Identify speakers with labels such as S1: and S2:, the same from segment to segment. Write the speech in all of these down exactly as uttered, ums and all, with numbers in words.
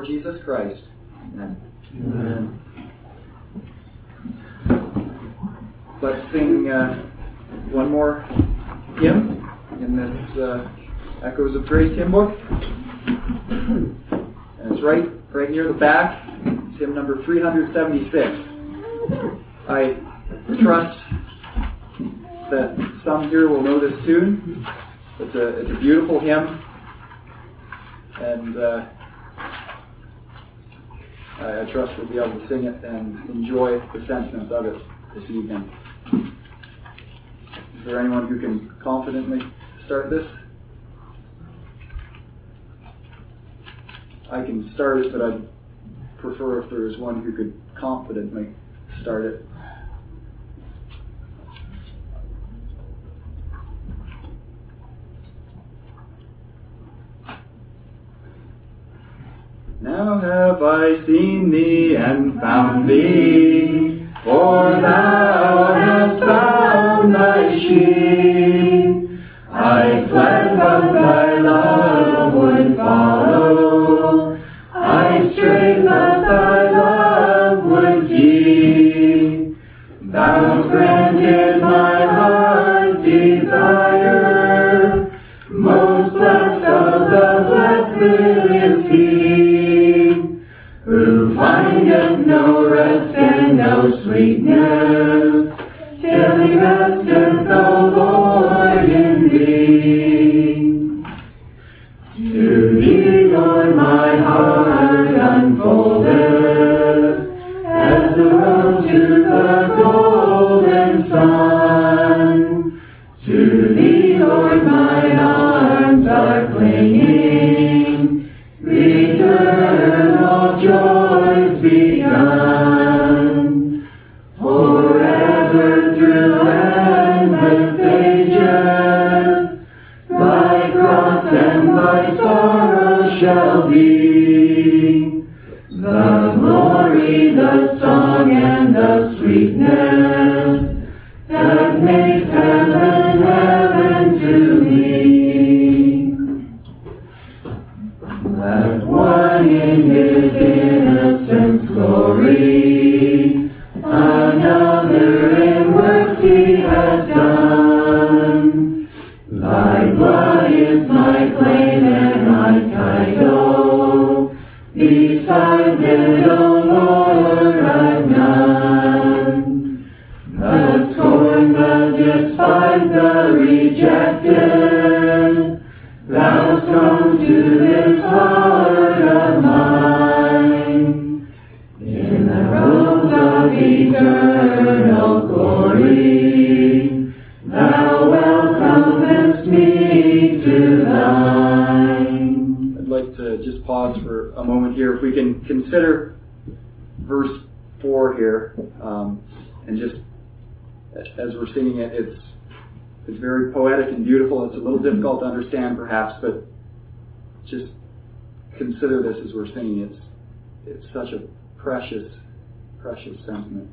S1: Jesus Christ. Amen.
S2: Amen.
S1: Let's sing uh, one more hymn in this uh, Echoes of Grace hymn book. And it's right, right near the back. It's hymn number three seventy-six. I trust that some here will know this tune. It's a it's a beautiful hymn, and uh, I, I trust we'll be able to sing it and enjoy the sentiments of it this evening. Is there anyone who can confidently start this? I can start it, but I'd prefer if there was one who could confidently start it. Now have I seen thee and found thee, for thou hast found thy sheep. I fled, but thy love would follow. I strayed, but thy love would keep. Thou granted my heart's desire. Most blessed of the blessed is he, who findeth no rest and no sweetness, till he resteth, O Lord, in thee. To thee, Lord, my heart unfoldeth, as the rose to the golden sun. To thee, Lord, my arms are clinging, eternal joys begun. Forever through endless ages, thy cross and thy sorrow shall be the glory, the song, and the sweetness that makes heaven heaven to me. That one in his innocence glory, another in works he has done. Thy blood is my claim and my title, besides it, O Lord, I've none. The scorned, the despised, the rejected, thou'st come to this heart of mine. In the robes of eternal glory, thou welcomest me to thine. I'd like to just pause for a moment here. If we can consider verse four here, um, and just as we're singing it, it's it's very poetic and beautiful. It's a little difficult to understand, perhaps, but just consider this as we're singing. It's it's such a precious, precious sentiment.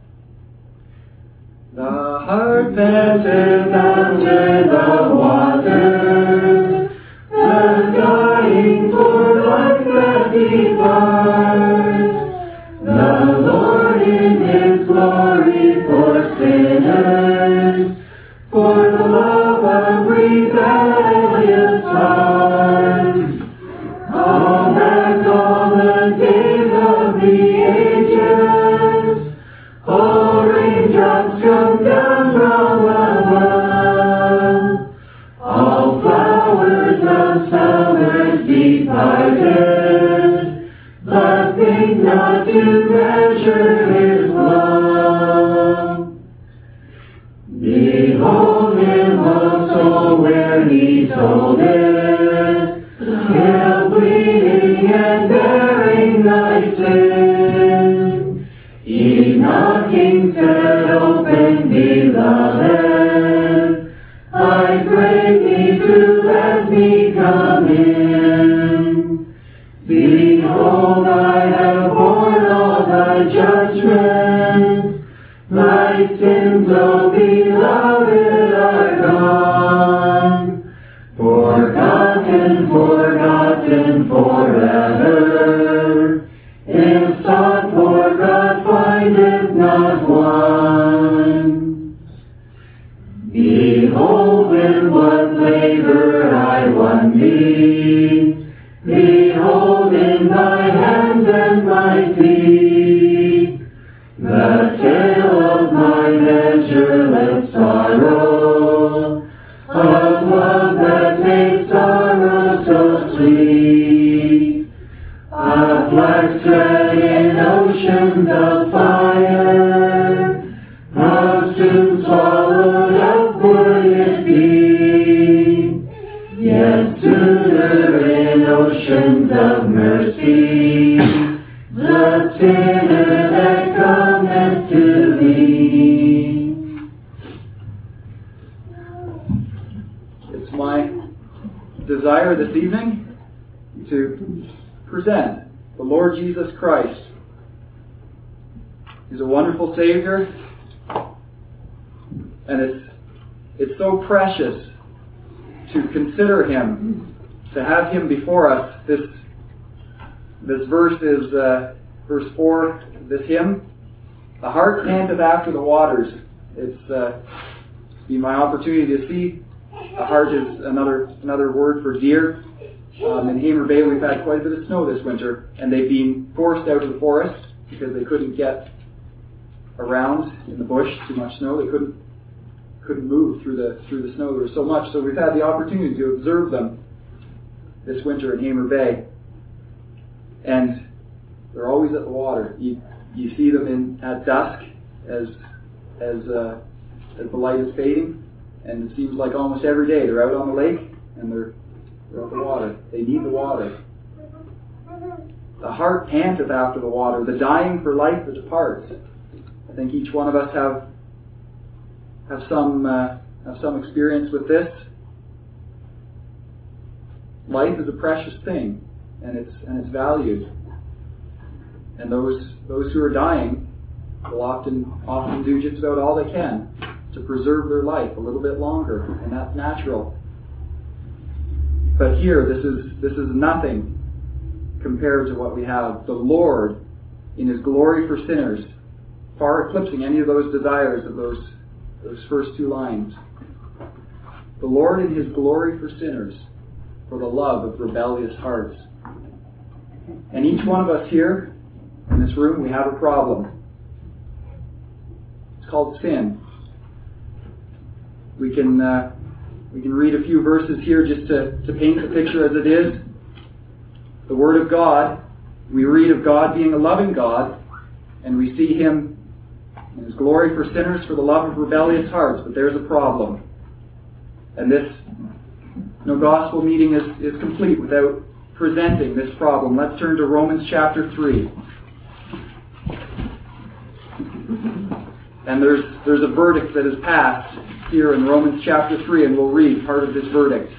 S1: The heart panteth after the waters, the dying for life that departs. The Lord in his glory for sinners, for the love of rebellious hearts. All back all the days of the ages, all raindrops come down from above. All flowers of summer's departed, but think not to measure his love. Behold him, O soul, where he told it, still bleeding and bearing thy sin. He knocking said, open, beloved, I pray thee to let me come in. Behold, I have borne all thy judgment, thy sins, O beloved, are gone. Forgotten, forgotten forever, but one. Behold with what labor I won thee. Behold in my hands and my feet the tale of my measureless sorrow, of love that makes sorrow so sweet. A black thread in oceans of fire, how soon swallowed up would it be, yet sooner in oceans of mercy, the sinner that cometh to thee.
S2: It's my desire this evening to present the Lord Jesus Christ. He's a wonderful Savior, and it's it's so precious to consider Him, to have Him before us. This this verse is uh, verse four. This hymn, "The heart panteth after the waters." It's uh, been my opportunity to see. The heart is another another word for deer. Um, in Hamer Bay, we've had quite a bit of snow this winter, and they've been forced out of the forest because they couldn't get around in the bush. Too much snow. They couldn't couldn't move through the through the snow. There was so much, so we've had the opportunity to observe them this winter in Hamer Bay, and they're always at the water. You you see them in at dusk as as uh, as the light is fading, and it seems like almost every day they're out on the lake and they're they're at the water. They need the water. The heart panteth after the water, the dying for life that departs. I think each one of us have have some uh, have some experience with this. Life is a precious thing, and it's and it's valued. And those those who are dying will often often do just about all they can to preserve their life a little bit longer, and that's natural. But here, this is this is nothing compared to what we have. The Lord, in His glory for sinners, far eclipsing any of those desires of those those first two lines. The Lord in His glory for sinners, for the love of rebellious hearts. And each one of us here in this room, we have a problem. It's called sin. We can uh, we can read a few verses here just to, to paint the picture as it is. The Word of God, we read of God being a loving God, and we see Him in His glory for sinners, for the love of rebellious hearts. But there's a problem. And this no gospel meeting is, is complete without presenting this problem. Let's turn to Romans chapter three. And there's there's a verdict that is passed here in Romans chapter three, and we'll read part of this verdict.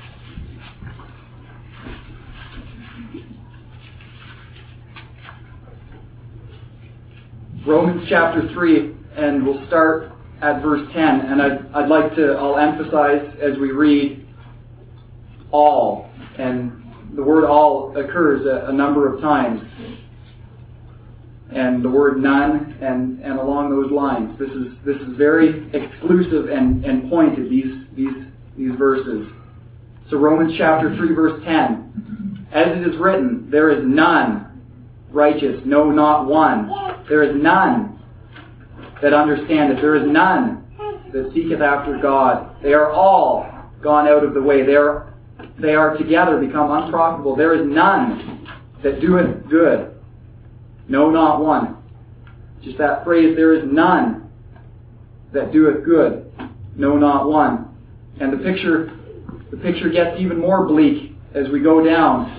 S2: Romans chapter three, and we'll start at verse ten. And I'd, I'd like to, I'll emphasize as we read, all. And the word all occurs a, a number of times. And the word none, and, and along those lines. This is this is very exclusive and, and pointed, these these these verses. So Romans chapter three, verse ten. As it is written, there is none righteous, no, not one. There is none that understandeth. There is none that seeketh after God. They are all gone out of the way. They are, they are together become unprofitable. There is none that doeth good. No, not one. Just that phrase, there is none that doeth good. No, not one. And the picture, the picture gets even more bleak as we go down.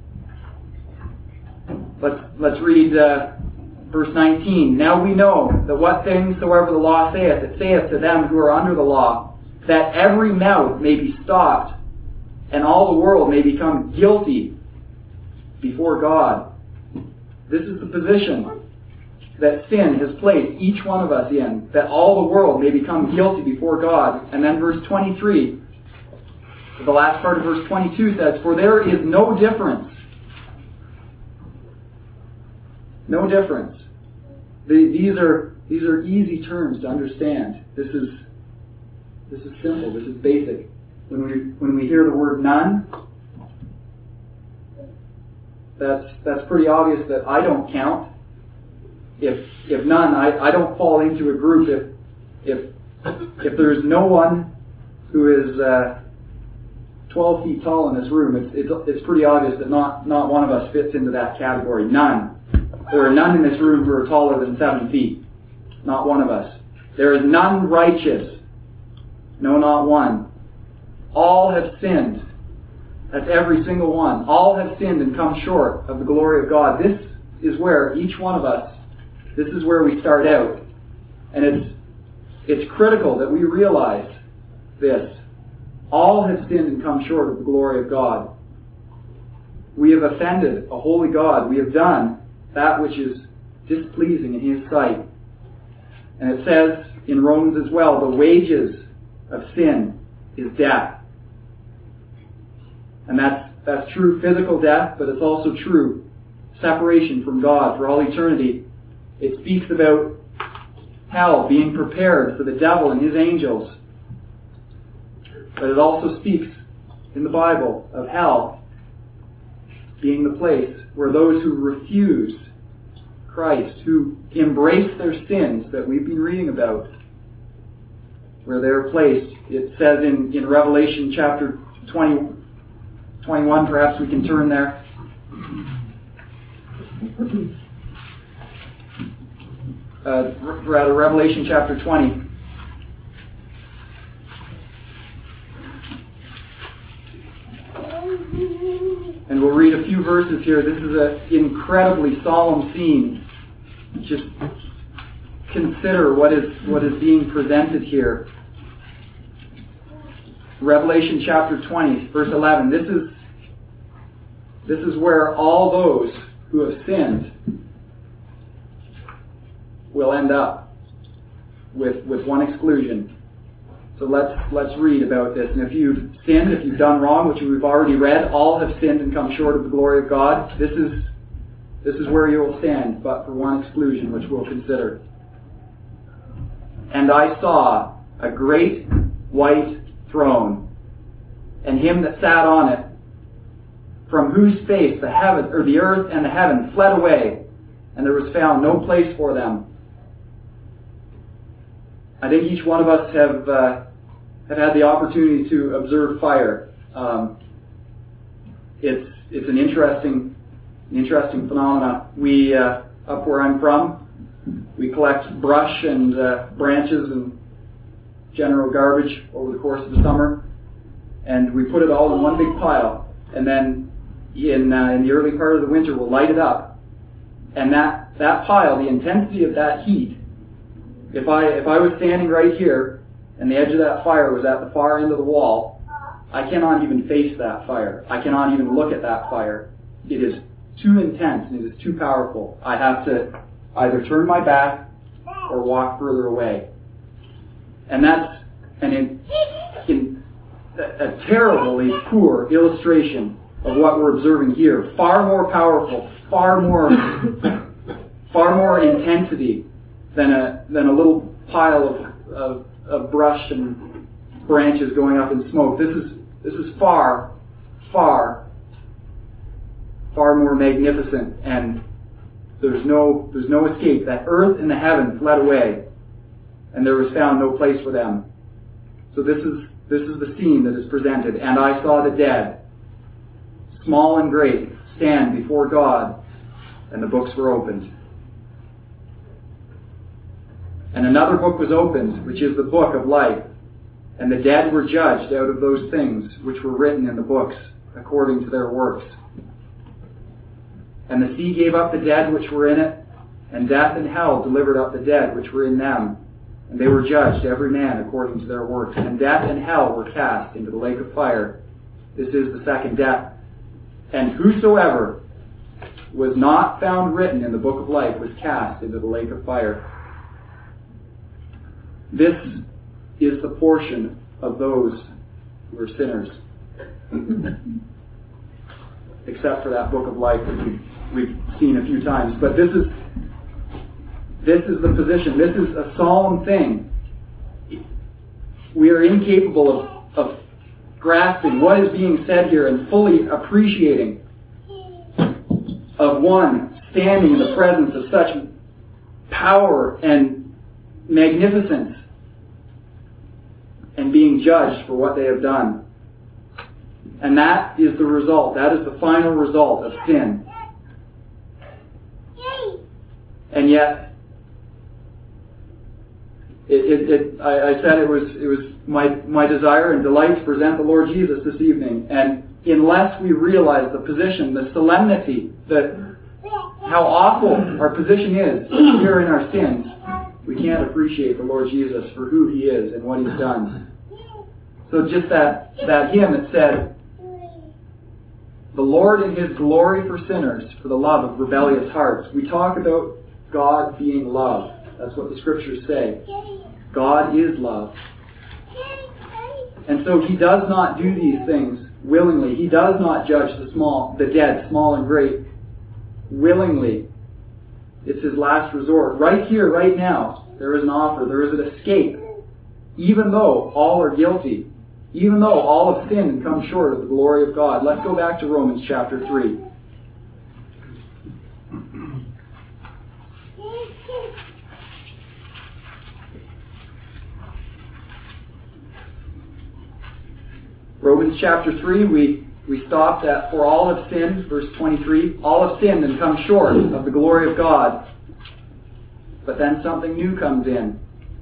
S2: Let's let's read uh, verse nineteen. Now we know that what things soever the law saith, it saith to them who are under the law, that every mouth may be stopped, and all the world may become guilty before God. This is the position that sin has placed each one of us in, that all the world may become guilty before God. And then verse twenty-three, the last part of verse twenty-two says, for there is no difference. No difference. The, these are these are easy terms to understand. This is this is simple. This is basic. When we when we hear the word none, that's that's pretty obvious that I don't count. If if none, I, I don't fall into a group. If if if there's no one who is uh, twelve feet tall in this room, it's it's it's pretty obvious that not not one of us fits into that category. None. There are none in this room who are taller than seven feet. Not one of us. There is none righteous. No, not one. All have sinned. That's every single one. All have sinned and come short of the glory of God. This is where each one of us, this is where we start out. And it's it's critical that we realize this. All have sinned and come short of the glory of God. We have offended a holy God. We have done that which is displeasing in His sight. And it says in Romans as well, the wages of sin is death. And that's that's true physical death, but it's also true separation from God for all eternity. It speaks about hell being prepared for the devil and his angels. But it also speaks in the Bible of hell being the place where those who refuse Christ, who embrace their sins that we've been reading about, where they're placed. It says in, in Revelation chapter twenty, twenty-one, perhaps we can turn there. Uh, rather, Revelation chapter twenty. And we'll read a few verses here. This is an incredibly solemn scene. Just consider what is what is being presented here. Revelation chapter twenty, verse eleven. This is this is where all those who have sinned will end up, with with one exclusion. So let's let's read about this. And if you've sinned, if you've done wrong, which we've already read, all have sinned and come short of the glory of God. This is this is where you will stand, but for one exclusion, which we'll consider. And I saw a great white throne, and him that sat on it, from whose face the heaven or the earth and the heaven fled away, and there was found no place for them. I think each one of us have uh, have had the opportunity to observe fire. Um, it's it's an interesting an interesting phenomena. We uh, up where I'm from, we collect brush and uh, branches and general garbage over the course of the summer, and we put it all in one big pile. And then in uh, in the early part of the winter, we'll light it up. And that that pile, the intensity of that heat. If I if I was standing right here and the edge of that fire was at the far end of the wall, I cannot even face that fire. I cannot even look at that fire. It is too intense and it is too powerful. I have to either turn my back or walk further away. And that's an in, in, a terribly poor illustration of what we're observing here. Far more powerful, far more far more intensity than a than a little pile of, of, of brush and branches going up in smoke. This is this is far, far, far more magnificent, and there's no there's no escape. That earth and the heaven fled away, and there was found no place for them. So this is this is the scene that is presented. And I saw the dead, small and great, stand before God, and the books were opened. And another book was opened, which is the book of life. And the dead were judged out of those things which were written in the books, according to their works. And the sea gave up the dead which were in it, and death and hell delivered up the dead which were in them. And they were judged, every man according to their works. And death and hell were cast into the lake of fire. This is the second death. And whosoever was not found written in the book of life was cast into the lake of fire. This is the portion of those who are sinners. Except for that book of life that we've, we've seen a few times. But this is This is the position. This is a solemn thing. We are incapable of, of grasping what is being said here and fully appreciating of one standing in the presence of such power and magnificence and being judged for what they have done. And that is the result. That is the final result of sin. And yet, it, it, it, I, I said it was it was my, my desire and delight to present the Lord Jesus this evening. And unless we realize the position, the solemnity, the how awful our position is here in our sins, we can't appreciate the Lord Jesus for who He is and what He's done. So just that, that hymn that said, "The Lord in His glory for sinners, for the love of rebellious hearts." We talk about God being love. That's what the Scriptures say. God is love. And so He does not do these things willingly. He does not judge the small, the dead, small and great, willingly. It's His last resort. Right here, right now, there is an offer. There is an escape. Even though all are guilty. Even though all have sinned and come short of the glory of God. Let's go back to Romans chapter three. Romans chapter three, we, we stopped at, "For all have sinned," verse twenty-three. All have sinned and come short of the glory of God. But then something new comes in.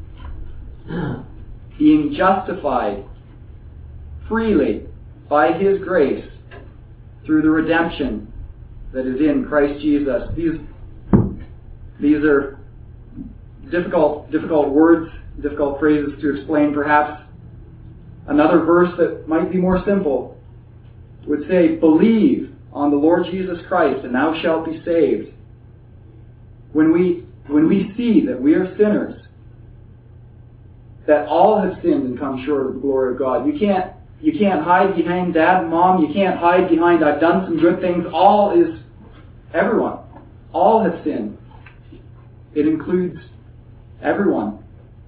S2: Being justified freely by His grace through the redemption that is in Christ Jesus. These, these are difficult, difficult words, difficult phrases to explain perhaps. Another verse that might be more simple would say, "Believe on the Lord Jesus Christ and thou shalt be saved." When we, when we see that we are sinners, that all have sinned and come short of the glory of God, you can't, you can't hide behind dad and mom, you can't hide behind "I've done some good things." All is everyone. All have sinned. It includes everyone.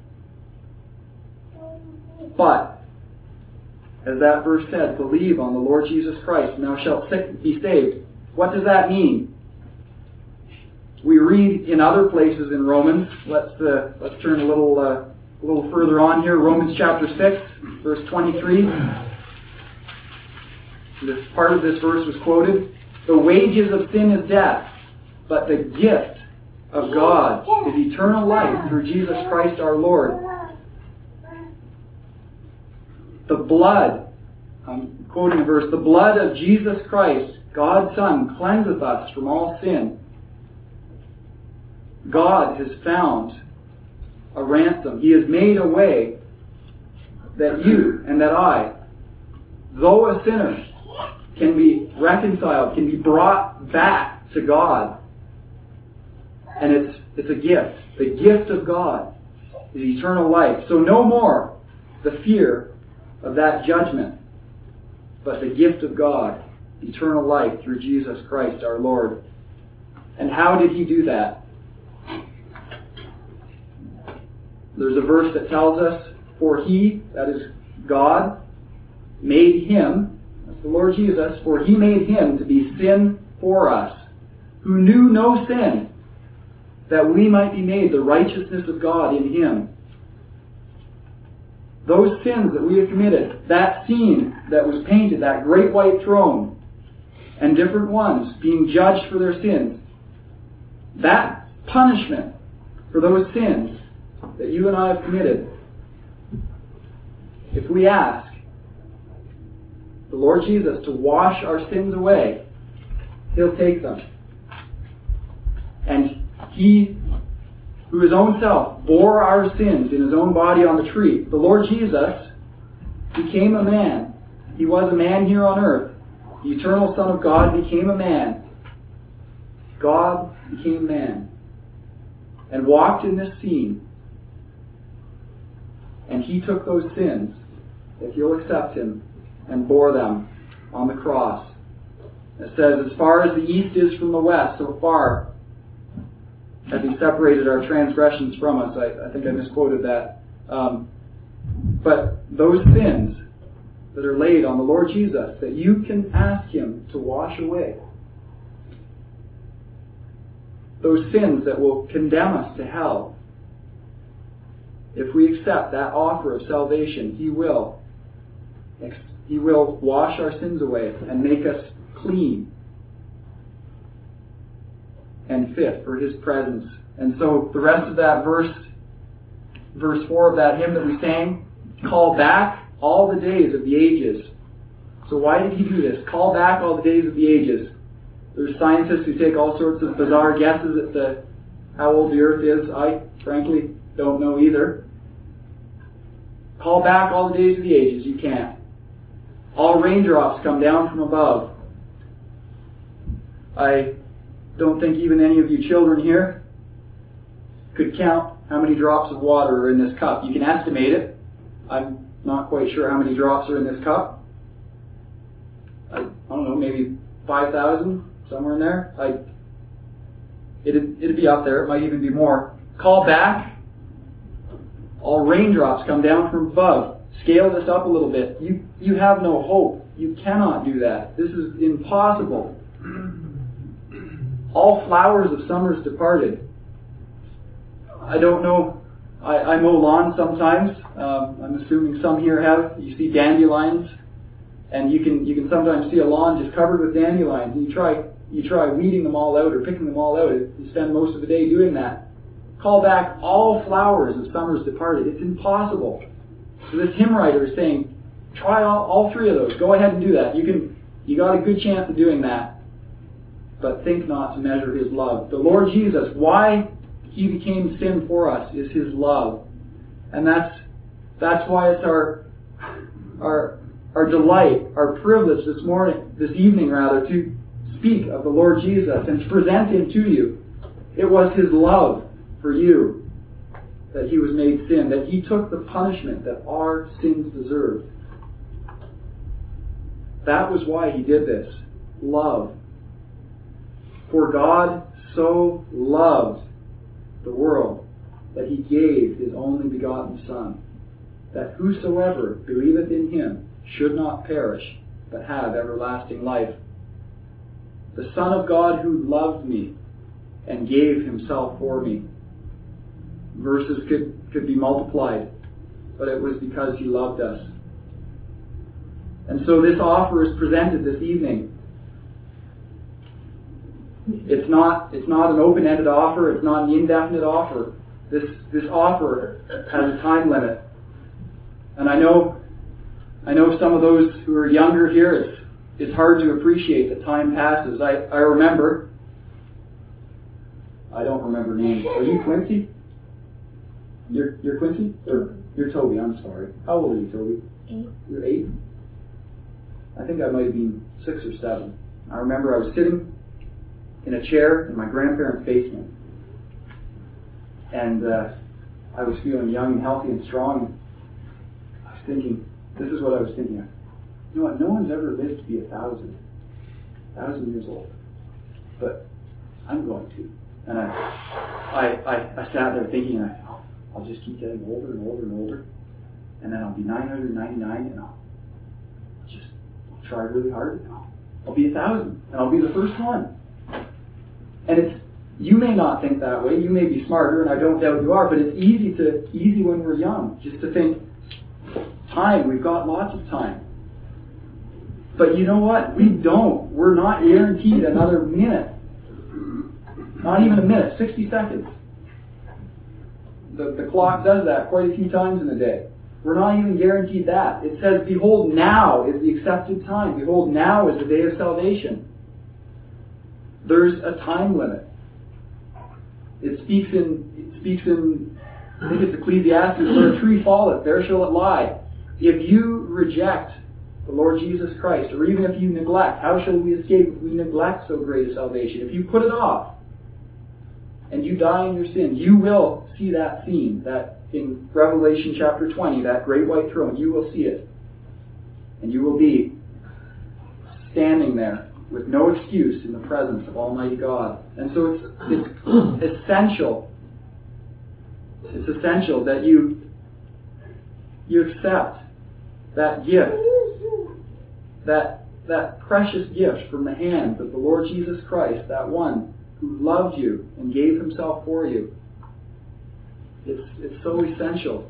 S2: But as that verse said, "Believe on the Lord Jesus Christ and thou shalt be saved." What does that mean? We read in other places in Romans. Let's uh, let's turn a little uh, a little further on here. Romans chapter six, verse twenty-three. This part of this verse was quoted. "The wages of sin is death, but the gift of God is eternal life through Jesus Christ our Lord." The blood, I'm quoting a verse, "The blood of Jesus Christ, God's Son, cleanseth us from all sin." God has found a ransom. He has made a way that you and that I, though a sinner, can be reconciled, can be brought back to God. And it's, it's a gift. The gift of God is eternal life. So no more the fear of that judgment, but the gift of God, eternal life through Jesus Christ our Lord. And how did He do that? There's a verse that tells us, "For He," that is God, "made Him," that's the Lord Jesus, "for He made Him to be sin for us, who knew no sin, that we might be made the righteousness of God in Him." Those sins that we have committed, that scene that was painted, that great white throne, and different ones being judged for their sins, that punishment for those sins that you and I have committed, if we ask the Lord Jesus to wash our sins away, He'll take them. And He, who His own self bore our sins in His own body on the tree, the Lord Jesus became a man. He was a man here on earth. The eternal Son of God became a man. God became man and walked in this scene. And He took those sins, if you'll accept Him, and bore them on the cross. It says, "As far as the east is from the west, so far As he separated our transgressions from us. I, I think I misquoted that. Um, but those sins that are laid on the Lord Jesus, that you can ask him to wash away, those sins that will condemn us to hell, if we accept that offer of salvation, he will. He will wash our sins away and make us clean and fit for his presence. And so the rest of that verse, verse four of that hymn that we sang, call back all the days of the ages. So why did he do this? Call back all the days of the ages. There's scientists who take all sorts of bizarre guesses at the how old the earth is. I, frankly, don't know either. Call back all the days of the ages. You can't. All raindrops come down from above. I don't think even any of you children here could count how many drops of water are in this cup. You can estimate it. I'm not quite sure how many drops are in this cup. I, I don't know, maybe five thousand, somewhere in there. I, it'd, it'd be up there. It might even be more. Call back. All raindrops come down from above. Scale this up a little bit. You, you have no hope. You cannot do that. This is impossible. All flowers of summer's departed. I don't know. I, I mow lawns sometimes. Um, I'm assuming some here have. You see dandelions, and you can you can sometimes see a lawn just covered with dandelions, and you try you try weeding them all out or picking them all out. You spend most of the day doing that. Call back all flowers of summer's departed. It's impossible. So this hymn writer is saying, try all, all three of those. Go ahead and do that. You can you got a good chance of doing that. But think not to measure his love. The Lord Jesus, why he became sin for us is his love. And that's that's why it's our our our delight, our privilege this morning, this evening rather, to speak of the Lord Jesus and to present him to you. It was his love for you that he was made sin, that he took the punishment that our sins deserved. That was why he did this. Love. For God so loved the world that he gave his only begotten Son, that whosoever believeth in him should not perish, but have everlasting life. The Son of God who loved me and gave himself for me. Verses could, could be multiplied, but it was because he loved us. And so this offer is presented this evening. It's not, it's not an open-ended offer. It's not an indefinite offer. This, this offer has a time limit. And I know, I know some of those who are younger here, it's, it's hard to appreciate that time passes. I, I remember, I don't remember names. Are you Quincy? You're, you're Quincy? Or you're Toby, I'm sorry. How old are you, Toby?
S3: Eight.
S2: You're eight? I think I might have been six or seven. I remember I was sitting in a chair in my grandparents' basement. And uh, I was feeling young and healthy and strong. I was thinking, this is what I was thinking of. You know what, no one's ever lived to be a thousand. A thousand years old. But I'm going to. And I I, I, I sat there thinking, and I thought, oh, I'll just keep getting older and older and older. And then I'll be nine hundred ninety-nine, and I'll just I'll try really hard, and I'll, I'll be a thousand. And I'll be the first one. And it's, you may not think that way, you may be smarter, and I don't doubt you are, but it's easy to, easy when we're young, just to think, time, we've got lots of time. But you know what? We don't. We're not guaranteed another minute. Not even a minute, sixty seconds. The, the clock does that quite a few times in a day. We're not even guaranteed that. It says, behold, now is the accepted time. Behold, now is the day of salvation. There's a time limit. It speaks in, it speaks in, I think it's Ecclesiastes, where a tree falleth, there shall it lie. If you reject the Lord Jesus Christ, or even if you neglect, how shall we escape if we neglect so great a salvation? If you put it off, and you die in your sins, you will see that scene, that in Revelation chapter twenty, that great white throne, you will see it. And you will be standing there with no excuse in the presence of Almighty God. And so it's it's essential. It's essential that you you accept that gift, that that precious gift from the hands of the Lord Jesus Christ, that one who loved you and gave himself for you. It's it's so essential.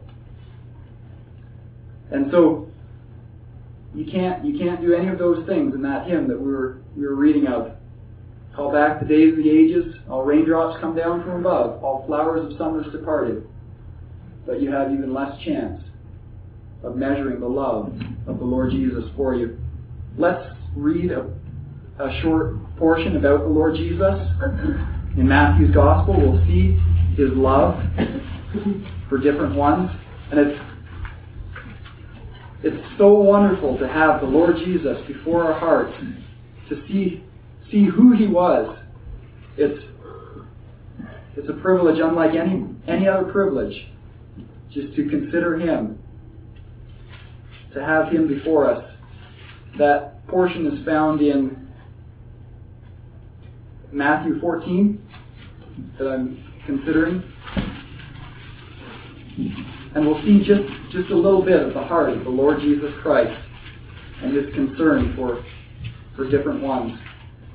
S2: And so you can't you can't do any of those things in that hymn that we were we were reading of. Call back the days of the ages, all raindrops come down from above, all flowers of summer's departed. But you have even less chance of measuring the love of the Lord Jesus for you. Let's read a, a short portion about the Lord Jesus. In Matthew's Gospel, we'll see his love for different ones. And it's it's so wonderful to have the Lord Jesus before our hearts, to see see who he was. It's it's a privilege unlike any any other privilege, just to consider him, to have him before us. That portion is found in Matthew fourteen that I'm considering. And we'll see just, just a little bit of the heart of the Lord Jesus Christ and his concern for, for different ones.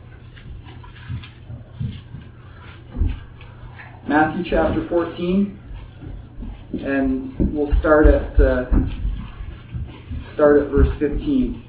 S2: Matthew chapter fourteen, and we'll start at uh, start at verse fifteen.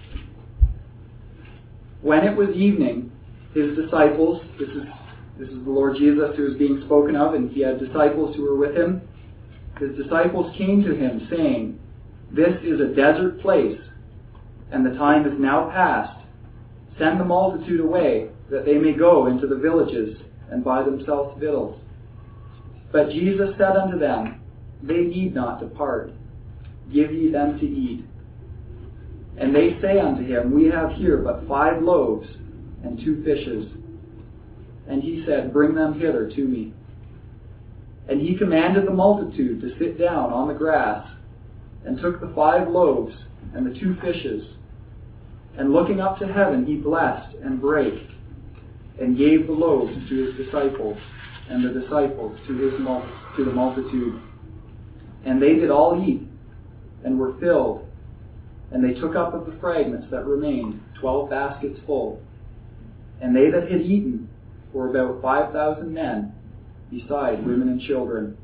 S2: When it was evening, his disciples, this is this is the Lord Jesus who is being spoken of, and he had disciples who were with him. His disciples came to him, saying, "This is a desert place, and the time is now past. Send the multitude away, that they may go into the villages and buy themselves victuals." But Jesus said unto them, "They need not depart. Give ye them to eat." And they say unto him, "We have here but five loaves and two fishes." And he said, "Bring them hither to me." And he commanded the multitude to sit down on the grass, and took the five loaves and the two fishes, and looking up to heaven, he blessed and brake, and gave the loaves to his disciples, and the disciples to his mul- to the multitude. And they did all eat, and were filled. And they took up of the fragments that remained twelve baskets full. And they that had eaten were about five thousand men, beside women and children.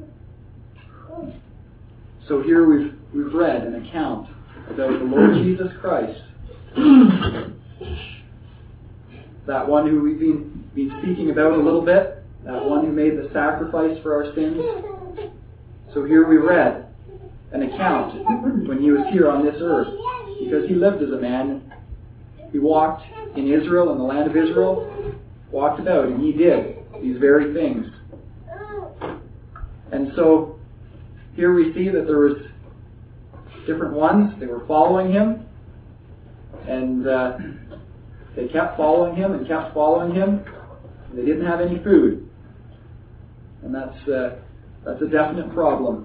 S2: So here we've we've read an account about the Lord Jesus Christ, that one who we've been, been speaking about a little bit, that one who made the sacrifice for our sins. So here we read an account when he was here on this earth, because he lived as a man. He walked in Israel, in the land of Israel, walked about, and he did these very things. And so here we see that there was different ones. They were following him, and uh, they kept following him and kept following him. And they didn't have any food, and that's uh, that's a definite problem.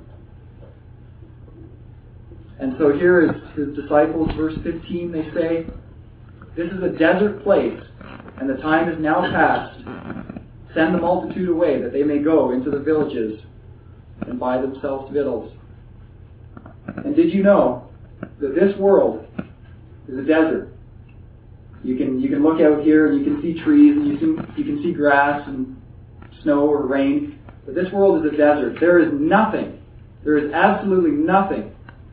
S2: And so here is his disciples, verse fifteen. They say, "This is a desert place, and the time is now past. Send the multitude away, that they may go into the villages and buy themselves victuals." And did you know that this world is a desert? You can you can look out here and you can see trees and you see you can see grass and snow or rain, but this world is a desert. There is nothing, there is absolutely nothing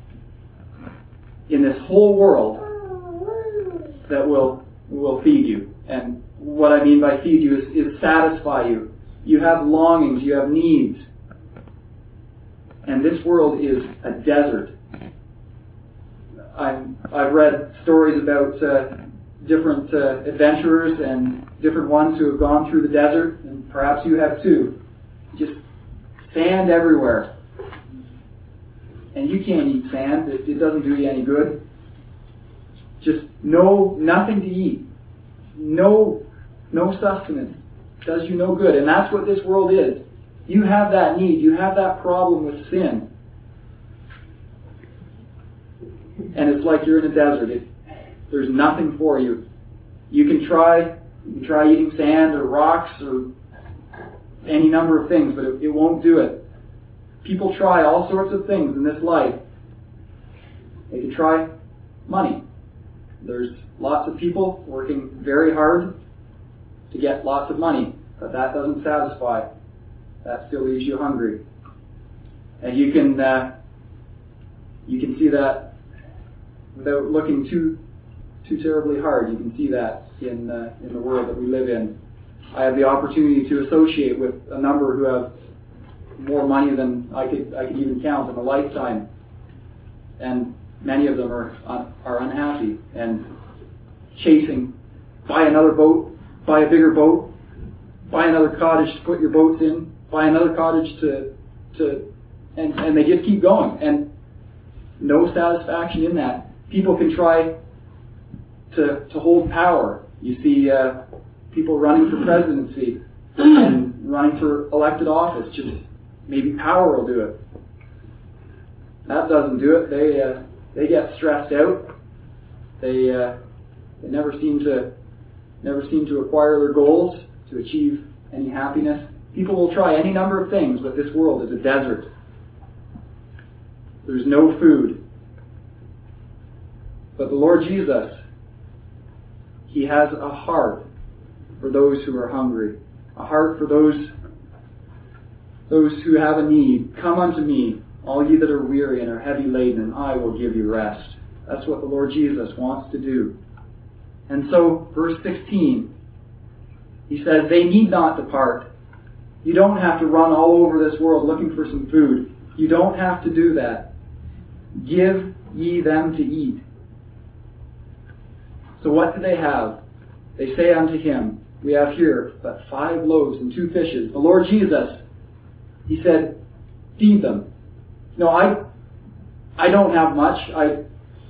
S2: in this whole world that will will feed you. And what I mean by feed you is, is satisfy you. You have longings, you have needs. And this world is a desert. I'm, I've read stories about uh, different uh, adventurers and different ones who have gone through the desert, and perhaps you have too. Just sand everywhere. And you can't eat sand. It, it doesn't do you any good. Just no, nothing to eat. No, no sustenance. Does you no good. And that's what this world is. You have that need. You have that problem with sin. And it's like you're in a desert. It, there's nothing for you. You can try, you can try eating sand or rocks or any number of things, but it, it won't do it. People try all sorts of things in this life. They can try money. There's lots of people working very hard to get lots of money, but that doesn't satisfy. That still leaves you hungry. And you can uh, you can see that without looking too too terribly hard. You can see that in uh, in the world that we live in. I have the opportunity to associate with a number who have more money than I could I could even count in a lifetime, and many of them are are unhappy and chasing. Buy another boat, buy a bigger boat, buy another cottage to put your boats in, buy another cottage to to, and and they just keep going, and no satisfaction in that. People can try to to hold power. You see uh, people running for presidency and running for elected office. Just maybe power will do it. That doesn't do it. They uh, they get stressed out. They uh, they never seem to never seem to acquire their goals, to achieve any happiness. People will try any number of things, but this world is a desert. There's no food. But the Lord Jesus, He has a heart for those who are hungry, a heart for those those who have a need. Come unto me, all ye that are weary and are heavy laden, and I will give you rest. That's what the Lord Jesus wants to do. And so, verse sixteen, He says, they need not depart. You don't have to run all over this world looking for some food. You don't have to do that. Give ye them to eat. So what do they have? They say unto him, we have here but five loaves and two fishes. The Lord Jesus, He said, feed them. No, I I don't have much. I,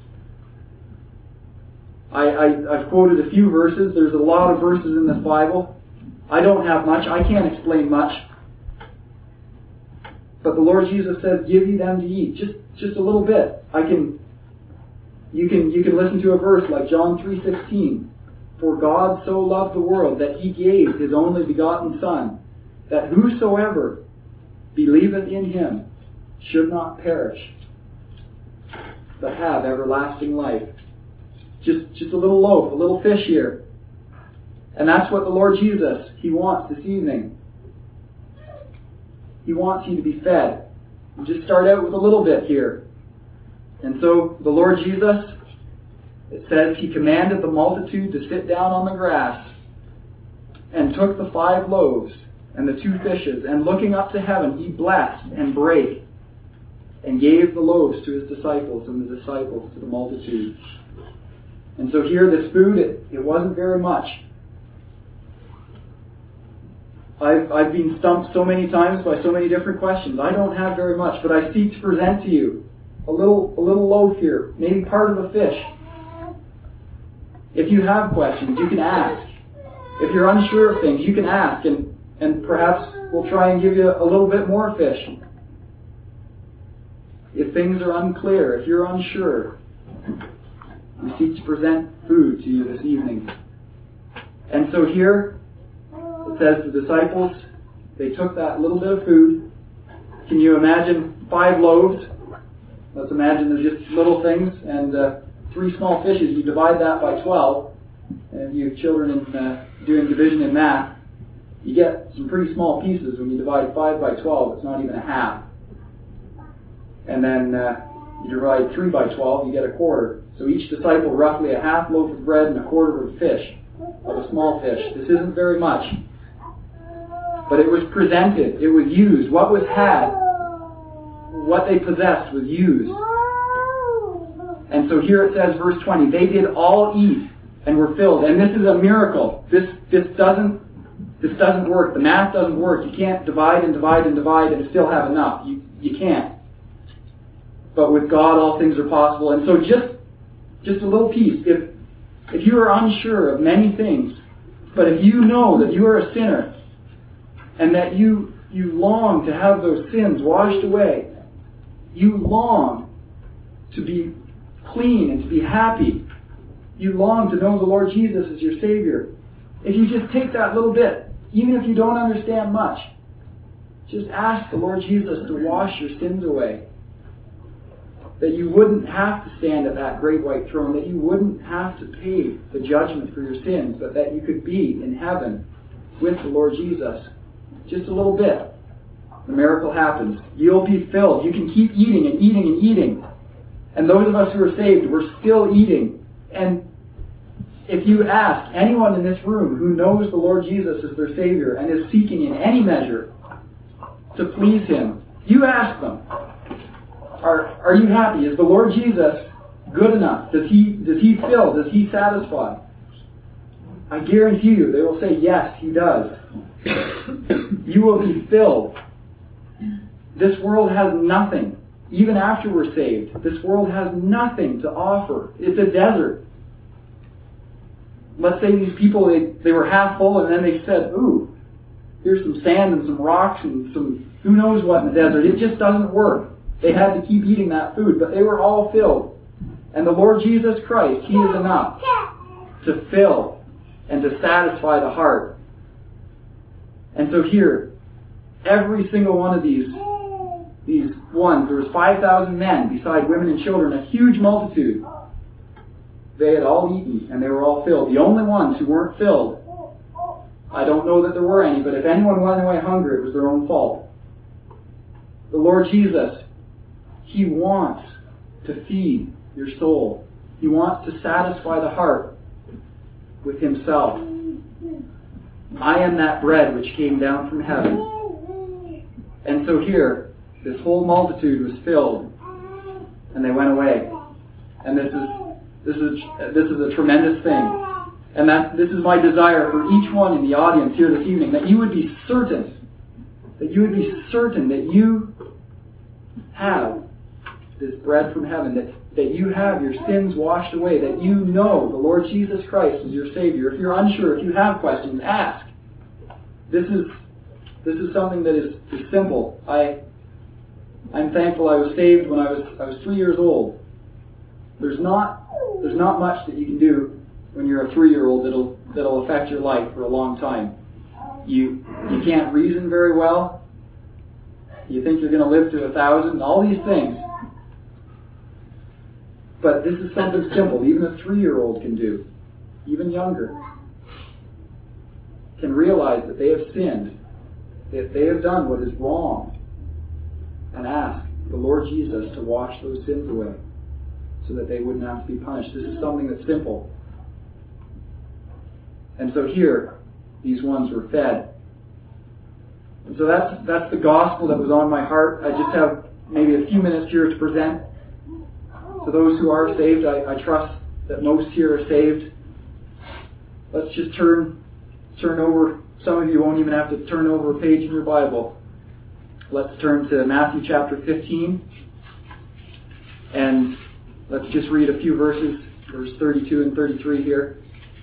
S2: I, I, I've quoted a few verses. There's a lot of verses in this Bible. I don't have much. I can't explain much. But the Lord Jesus says, give ye them to eat. Just just a little bit. I can you can you can listen to a verse like John three sixteen. For God so loved the world that He gave His only begotten Son, that whosoever believeth in Him should not perish, but have everlasting life. Just just a little loaf, a little fish here. And that's what the Lord Jesus, He wants this evening. He wants you to be fed. You just start out with a little bit here. And so the Lord Jesus, it says, He commanded the multitude to sit down on the grass, and took the five loaves and the two fishes, and looking up to heaven, He blessed and brake, and gave the loaves to His disciples, and the disciples to the multitude. And so here, this food, it, it wasn't very much. I've, I've been stumped so many times by so many different questions. I don't have very much, but I seek to present to you a little, a little loaf here, maybe part of a fish. If you have questions, you can ask. If you're unsure of things, you can ask, and, and perhaps we'll try and give you a little bit more fish. If things are unclear, if you're unsure, we seek to present food to you this evening. And so here, it says the disciples, they took that little bit of food. Can you imagine five loaves? Let's imagine they're just little things, and uh, three small fishes. You divide that by twelve. And if you have children in, uh, doing division in math, you get some pretty small pieces when you divide five by twelve. It's not even a half. And then uh, you divide three by twelve, you get a quarter. So each disciple roughly a half loaf of bread and a quarter of fish, of a small fish. This isn't very much. But it was presented. It was used. What was had, what they possessed was used. And so here it says, verse twenty, they did all eat and were filled. And this is a miracle. This this doesn't this doesn't work. The math doesn't work. You can't divide and divide and divide and still have enough. You you can't. But with God, all things are possible. And so just just a little piece. If if you are unsure of many things, but if you know that you are a sinner and that you you long to have those sins washed away, you long to be clean and to be happy, you long to know the Lord Jesus as your Savior, if you just take that little bit, even if you don't understand much, just ask the Lord Jesus to wash your sins away. That you wouldn't have to stand at that great white throne, that you wouldn't have to pay the judgment for your sins, but that you could be in heaven with the Lord Jesus. Just a little bit. The miracle happens. You'll be filled. You can keep eating and eating and eating. And those of us who are saved, we're still eating. And if you ask anyone in this room who knows the Lord Jesus as their Savior and is seeking in any measure to please Him, you ask them, are, are you happy? Is the Lord Jesus good enough? Does He, does He fill? Does He satisfy? I guarantee you they will say, yes, He does. You will be filled. This world has nothing. Even after we're saved, this world has nothing to offer. It's a desert. Let's say these people, they, they were half full and then they said, ooh, here's some sand and some rocks and some who knows what in the desert. It just doesn't work. They had to keep eating that food, but they were all filled. And the Lord Jesus Christ, He is enough to fill and to satisfy the heart. And so here, every single one of these These ones, there was five thousand men, beside women and children, a huge multitude. They had all eaten, and they were all filled. The only ones who weren't filled, I don't know that there were any, but if anyone went away hungry, it was their own fault. The Lord Jesus, He wants to feed your soul. He wants to satisfy the heart with Himself. I am that bread which came down from heaven. And so here, this whole multitude was filled, and they went away. And this is this is this is a tremendous thing. And that this is my desire for each one in the audience here this evening, that you would be certain, that you would be certain that you have this bread from heaven, that, that you have your sins washed away, that you know the Lord Jesus Christ is your Savior. If you're unsure, if you have questions, ask. This is this is something that is, is simple. I I'm thankful I was saved when I was I was three years old. There's not there's not much that you can do when you're a three-year-old that'll that'll affect your life for a long time. You you can't reason very well. You think you're going to live to a thousand. All these things. But this is something simple. Even a three-year-old can do. Even younger. Can realize that they have sinned. That they have done what is wrong. And ask the Lord Jesus to wash those sins away so that they wouldn't have to be punished. This is something that's simple. And so here, these ones were fed. And so that's that's the gospel that was on my heart. I just have maybe a few minutes here to present to those who are saved. I, I trust that most here are saved. Let's just turn turn over. Some of you won't even have to turn over a page in your Bible. Let's turn to Matthew chapter fifteen, and let's just read a few verses, verse thirty-two and thirty-three here.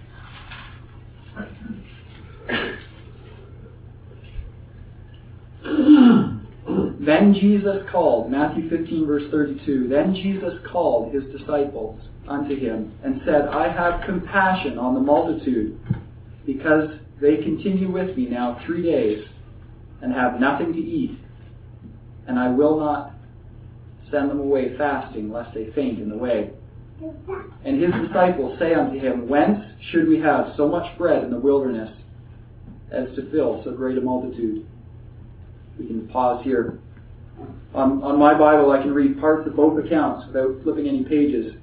S2: Then Jesus called, Matthew fifteen, verse thirty-two, Then Jesus called His disciples unto Him, and said, I have compassion on the multitude, because they continue with me now three days, and have nothing to eat. And I will not send them away fasting, lest they faint in the way. And His disciples say unto Him, Whence should we have so much bread in the wilderness, as to fill so great a multitude? We can pause here. On, on my Bible, I can read parts of both accounts without flipping any pages.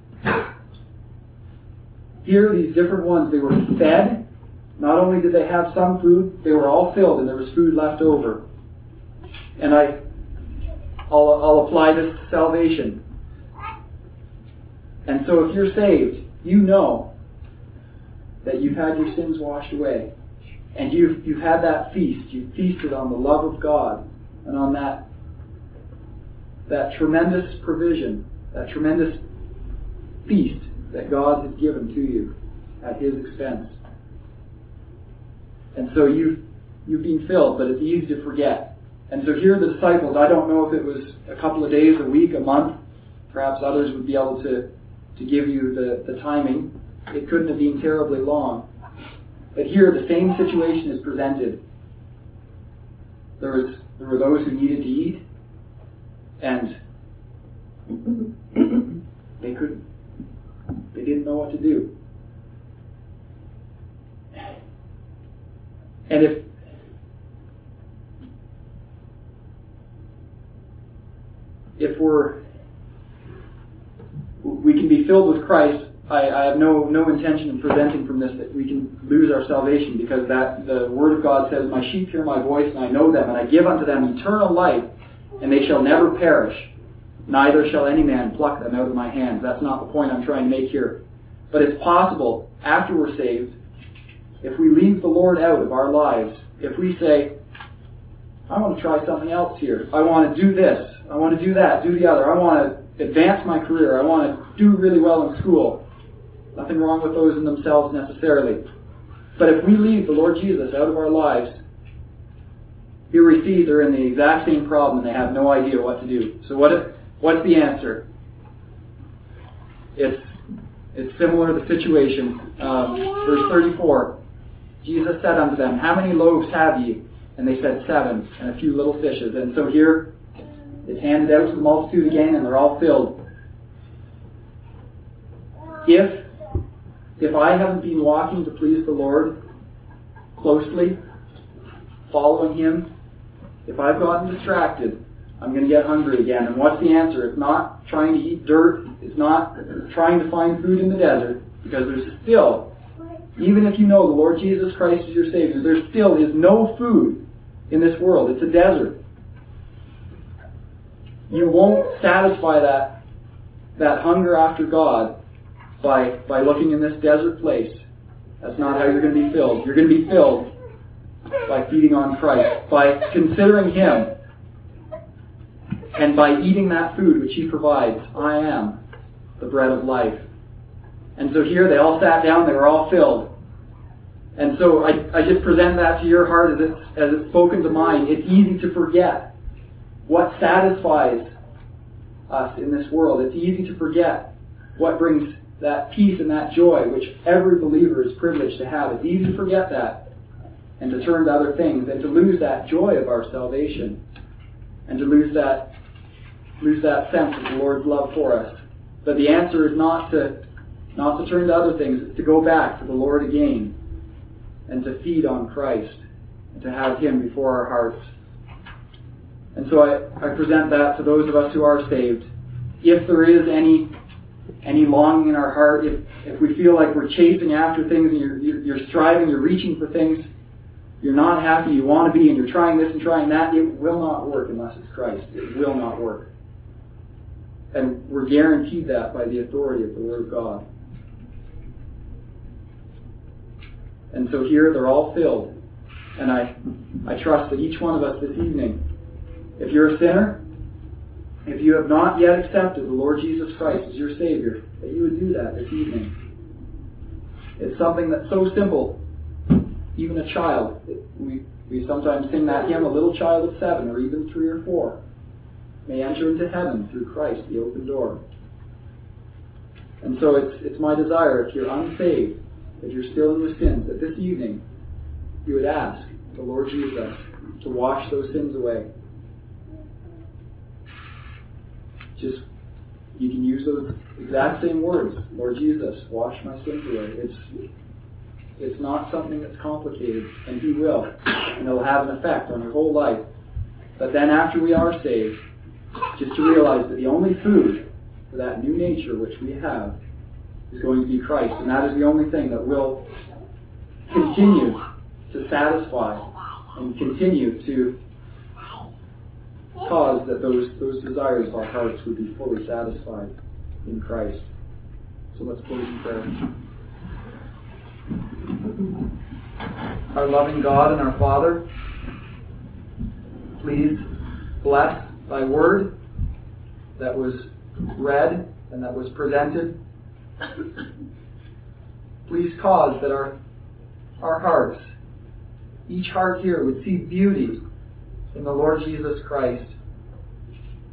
S2: Here, these different ones, they were fed. Not only did they have some food, they were all filled, and there was food left over. And I... I'll, I'll apply this to salvation. And so if you're saved, you know that you've had your sins washed away. And you've, you've had that feast. You've feasted on the love of God and on that, that tremendous provision, that tremendous feast that God has given to you at His expense. And so you've, you've been filled, but it's easy to forget. And so here are the disciples. I don't know if it was a couple of days, a week, a month. Perhaps others would be able to, to give you the, the timing. it couldn't have been terribly long. But here, the same situation is presented. There was there were those who needed to eat, and they couldn't. They didn't know what to do. And if if we're we can be filled with Christ, I, I have no no intention of presenting from this that we can lose our salvation, because that the Word of God says, "My sheep hear my voice, and I know them, and I give unto them eternal life, and they shall never perish, neither shall any man pluck them out of my hand." That's not the point I'm trying to make here. But it's possible, after we're saved, if we leave the Lord out of our lives, if we say, "I want to try something else here. I want to do this. I want to do that, do the other. I want to advance my career. I want to do really well in school." Nothing wrong with those in themselves necessarily. But if we leave the Lord Jesus out of our lives, here we see they're in the exact same problem and they have no idea what to do. So what? What's the answer? It's it's similar to the situation. Um, verse thirty-four. Jesus said unto them, "How many loaves have ye?" And they said, "Seven, and a few little fishes." And so here, it's handed out to the multitude again, and they're all filled. If if I haven't been walking to please the Lord closely, following Him, if I've gotten distracted, I'm going to get hungry again. And what's the answer? It's not trying to eat dirt. It's not trying to find food in the desert, because there's still, even if you know the Lord Jesus Christ is your Savior, there still is no food in this world. It's a desert. You won't satisfy that, that hunger after God by, by looking in this desert place. That's not how you're going to be filled. You're going to be filled by feeding on Christ, by considering Him, and by eating that food which He provides. I am the bread of life. And so here they all sat down, they were all filled. And so I, I just present that to your heart as it's, as it's spoken to mine. It's easy to forget what satisfies us in this world. It's easy to forget what brings that peace and that joy which every believer is privileged to have. It's easy to forget that and to turn to other things and to lose that joy of our salvation and to lose that lose that sense of the Lord's love for us. But the answer is not to not to turn to other things. It's to go back to the Lord again and to feed on Christ and to have Him before our hearts. And so I, I present that to those of us who are saved. If there is any any longing in our heart, if if we feel like we're chasing after things and you're, you're, you're striving, you're reaching for things, you're not happy, you want to be, and you're trying this and trying that, it will not work unless it's Christ. It will not work. And we're guaranteed that by the authority of the Word of God. And so here they're all filled. And I, I trust that each one of us this evening, if you're a sinner, if you have not yet accepted the Lord Jesus Christ as your Savior, that you would do that this evening. It's something that's so simple. Even a child, we, we sometimes sing that hymn, a little child of seven or even three or four may enter into heaven through Christ, the open door. And so it's it's my desire, if you're unsaved, if you're still in your sins, that this evening you would ask the Lord Jesus to wash those sins away. Just, you can use those exact same words. Lord Jesus, wash my sins away. It's it's not something that's complicated, and He will. And it'll have an effect on your whole life. But then after we are saved, just to realize that the only food for that new nature which we have is going to be Christ. And that is the only thing that will continue to satisfy and continue to cause that those, those desires of our hearts would be fully satisfied in Christ. So let's close in prayer. Our loving God and our Father, please bless Thy Word that was read and that was presented. Please cause that our, our hearts, each heart here, would see beauty in the Lord Jesus Christ.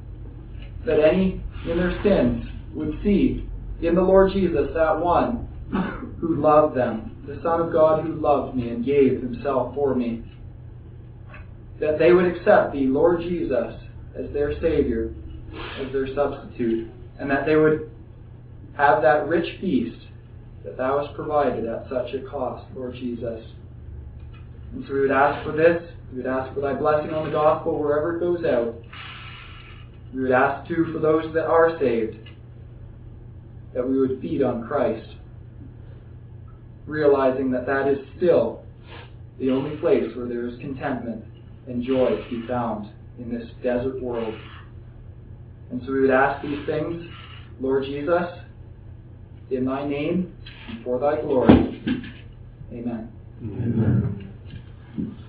S2: That any in their sins would see in the Lord Jesus that one who loved them, the Son of God who loved me and gave himself for me, that they would accept the Lord Jesus as their Savior, as their substitute, and that they would have that rich feast that thou hast provided at such a cost, Lord Jesus. And so we would ask for this. We would ask for thy blessing on the gospel wherever it goes out. We would ask, too, for those that are saved, that we would feed on Christ, realizing that that is still the only place where there is contentment and joy to be found in this desert world. And so we would ask these things, Lord Jesus, in thy name and for thy glory. Amen.
S1: Amen.